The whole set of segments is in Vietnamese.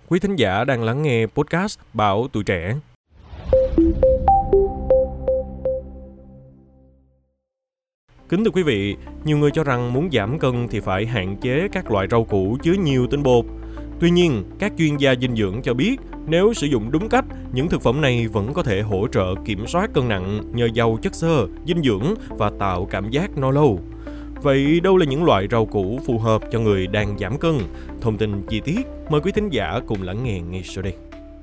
Quý thính giả đang lắng nghe podcast Bảo Tuổi Trẻ. Kính thưa quý vị, nhiều người cho rằng muốn giảm cân thì phải hạn chế các loại rau củ chứa nhiều tinh bột. Tuy nhiên, các chuyên gia dinh dưỡng cho biết nếu sử dụng đúng cách, những thực phẩm này vẫn có thể hỗ trợ kiểm soát cân nặng nhờ giàu chất xơ, dinh dưỡng và tạo cảm giác no lâu. Vậy đâu là những loại rau củ phù hợp cho người đang giảm cân? Thông tin chi tiết, mời quý thính giả cùng lắng nghe ngay sau đây.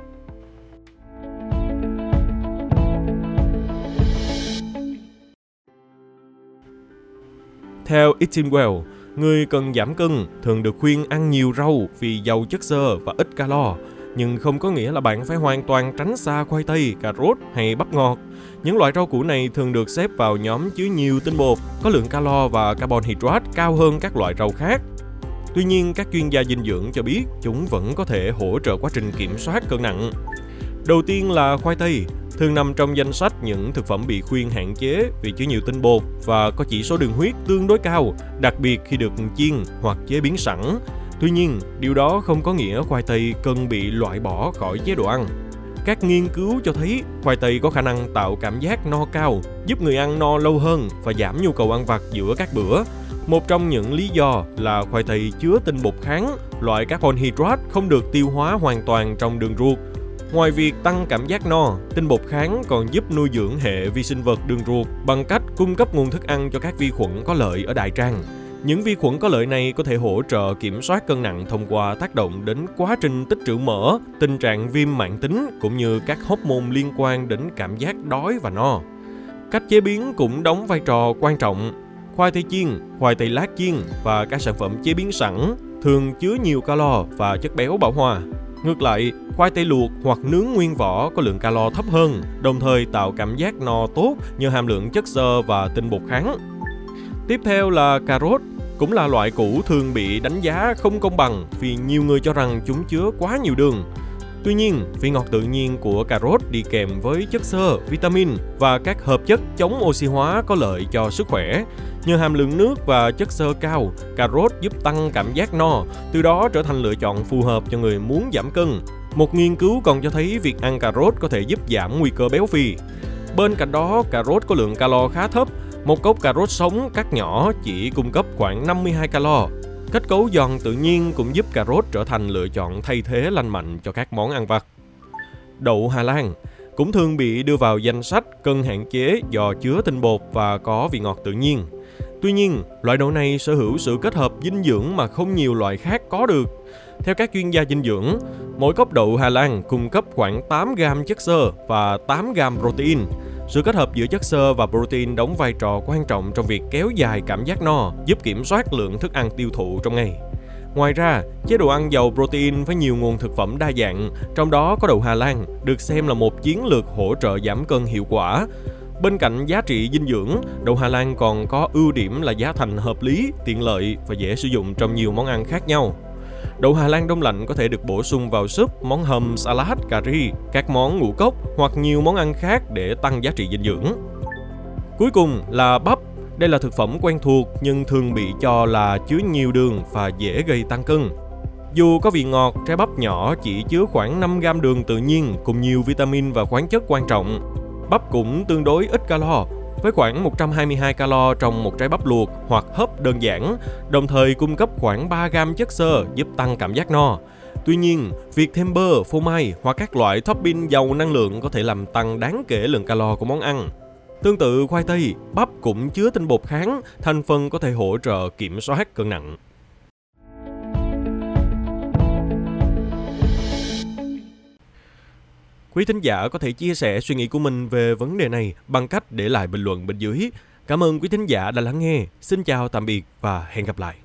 Theo Eating Well, người cần giảm cân thường được khuyên ăn nhiều rau vì giàu chất xơ và ít calo, nhưng không có nghĩa là bạn phải hoàn toàn tránh xa khoai tây, cà rốt hay bắp ngọt. Những loại rau củ này thường được xếp vào nhóm chứa nhiều tinh bột, có lượng calo và carbon hydrate cao hơn các loại rau khác. Tuy nhiên, các chuyên gia dinh dưỡng cho biết chúng vẫn có thể hỗ trợ quá trình kiểm soát cân nặng. Đầu tiên là khoai tây, thường nằm trong danh sách những thực phẩm bị khuyên hạn chế vì chứa nhiều tinh bột và có chỉ số đường huyết tương đối cao, đặc biệt khi được chiên hoặc chế biến sẵn. Tuy nhiên, điều đó không có nghĩa khoai tây cần bị loại bỏ khỏi chế độ ăn. Các nghiên cứu cho thấy khoai tây có khả năng tạo cảm giác no cao, giúp người ăn no lâu hơn và giảm nhu cầu ăn vặt giữa các bữa. Một trong những lý do là khoai tây chứa tinh bột kháng, loại carbon hydrate không được tiêu hóa hoàn toàn trong đường ruột. Ngoài việc tăng cảm giác no, tinh bột kháng còn giúp nuôi dưỡng hệ vi sinh vật đường ruột bằng cách cung cấp nguồn thức ăn cho các vi khuẩn có lợi ở đại tràng. Những vi khuẩn có lợi này có thể hỗ trợ kiểm soát cân nặng thông qua tác động đến quá trình tích trữ mỡ, tình trạng viêm mãn tính cũng như các hormone liên quan đến cảm giác đói và no. Cách chế biến cũng đóng vai trò quan trọng. Khoai tây chiên, khoai tây lát chiên và các sản phẩm chế biến sẵn thường chứa nhiều calo và chất béo bão hòa. Ngược lại, khoai tây luộc hoặc nướng nguyên vỏ có lượng calo thấp hơn, đồng thời tạo cảm giác no tốt nhờ hàm lượng chất xơ và tinh bột kháng. Tiếp theo là cà rốt, cũng là loại củ thường bị đánh giá không công bằng vì nhiều người cho rằng chúng chứa quá nhiều đường. Tuy nhiên, vị ngọt tự nhiên của cà rốt đi kèm với chất xơ, vitamin và các hợp chất chống oxy hóa có lợi cho sức khỏe. Nhờ hàm lượng nước và chất xơ cao, cà rốt giúp tăng cảm giác no, từ đó trở thành lựa chọn phù hợp cho người muốn giảm cân. Một nghiên cứu còn cho thấy việc ăn cà rốt có thể giúp giảm nguy cơ béo phì. Bên cạnh đó, cà rốt có lượng calo khá thấp. Một cốc cà rốt sống cắt nhỏ chỉ cung cấp khoảng 52 calo. Kết cấu giòn tự nhiên cũng giúp cà rốt trở thành lựa chọn thay thế lành mạnh cho các món ăn vặt. Đậu Hà Lan cũng thường bị đưa vào danh sách cần hạn chế do chứa tinh bột và có vị ngọt tự nhiên. Tuy nhiên, loại đậu này sở hữu sự kết hợp dinh dưỡng mà không nhiều loại khác có được. Theo các chuyên gia dinh dưỡng, mỗi cốc đậu Hà Lan cung cấp khoảng 8 gram chất xơ và 8 gram protein. Sự kết hợp giữa chất xơ và protein đóng vai trò quan trọng trong việc kéo dài cảm giác no, giúp kiểm soát lượng thức ăn tiêu thụ trong ngày. Ngoài ra, chế độ ăn giàu protein với nhiều nguồn thực phẩm đa dạng, trong đó có đậu Hà Lan, được xem là một chiến lược hỗ trợ giảm cân hiệu quả. Bên cạnh giá trị dinh dưỡng, đậu Hà Lan còn có ưu điểm là giá thành hợp lý, tiện lợi và dễ sử dụng trong nhiều món ăn khác nhau. Đậu Hà Lan đông lạnh có thể được bổ sung vào súp, món hầm, salad, cà ri, các món ngũ cốc hoặc nhiều món ăn khác để tăng giá trị dinh dưỡng. Cuối cùng là bắp. Đây là thực phẩm quen thuộc nhưng thường bị cho là chứa nhiều đường và dễ gây tăng cân. Dù có vị ngọt, trái bắp nhỏ chỉ chứa khoảng 5 gram đường tự nhiên cùng nhiều vitamin và khoáng chất quan trọng. Bắp cũng tương đối ít calo, với khoảng 122 calo trong một trái bắp luộc hoặc hấp đơn giản, đồng thời cung cấp khoảng 3 gram chất xơ giúp tăng cảm giác no. Tuy nhiên, việc thêm bơ, phô mai hoặc các loại topping giàu năng lượng có thể làm tăng đáng kể lượng calo của món ăn. Tương tự khoai tây, bắp cũng chứa tinh bột kháng, thành phần có thể hỗ trợ kiểm soát cân nặng. Quý thính giả có thể chia sẻ suy nghĩ của mình về vấn đề này bằng cách để lại bình luận bên dưới. Cảm ơn quý thính giả đã lắng nghe. Xin chào tạm biệt và hẹn gặp lại.